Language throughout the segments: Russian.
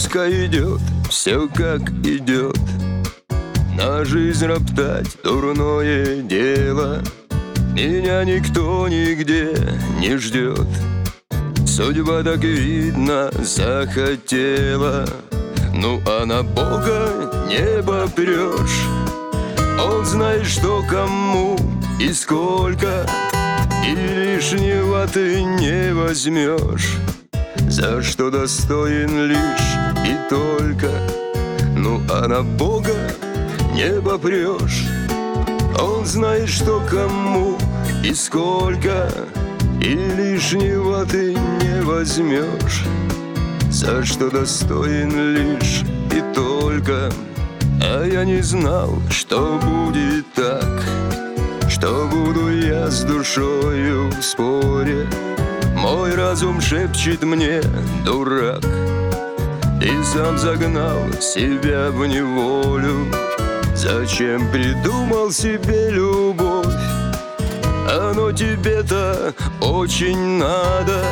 Пускай идет все как идет. На жизнь роптать дурное дело. Меня никто нигде не ждет. Судьба так видно захотела. Ну а на Бога не попрешь. Он знает, что кому и сколько, и лишнего ты не возьмешь. За что достоин лишь и только. Ну а на Бога не попрешь. Он знает, что кому и сколько, и лишнего ты не возьмешь. За что достоин лишь и только. А я не знал, что будет так, что буду я с душою в споре. Мой разум шепчет мне: дурак, ты сам загнал себя в неволю. Зачем придумал себе любовь? Оно тебе-то очень надо.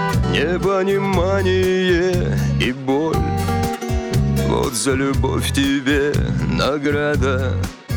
Непонимание и боль. Вот за любовь тебе награда.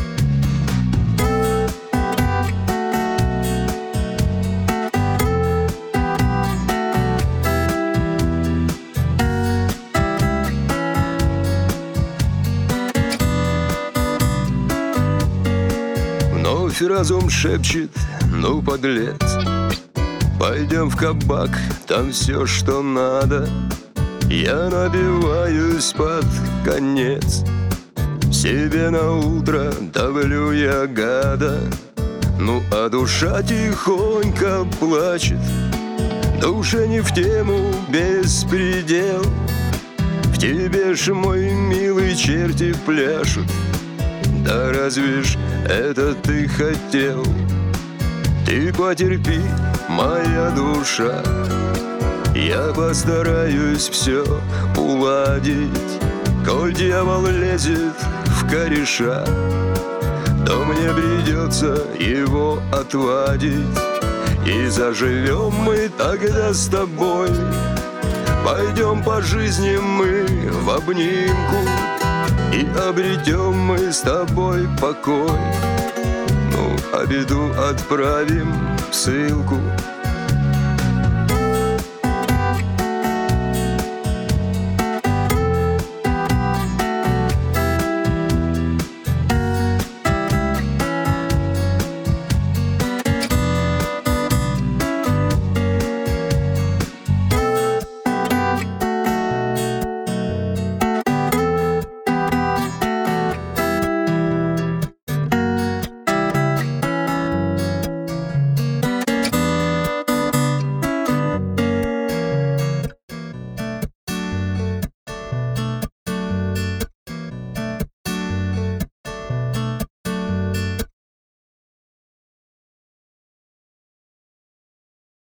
Вновь разум шепчет: ну, подлец, пойдем в кабак, там все, что надо. Я набиваюсь под конец, себе на утро давлю я гада. Ну а душа тихонько плачет. Душе не в тему беспредел. В тебе ж, мой милый, черти пляшут. Да разве ж это ты хотел? Ты потерпи, моя душа, я постараюсь все уладить. Коль дьявол лезет в кореша, то мне придется его отвадить. И заживем мы тогда с тобой. Пойдем по жизни мы в обнимку, и обретем мы с тобой покой. Ну, а беду отправим в ссылку.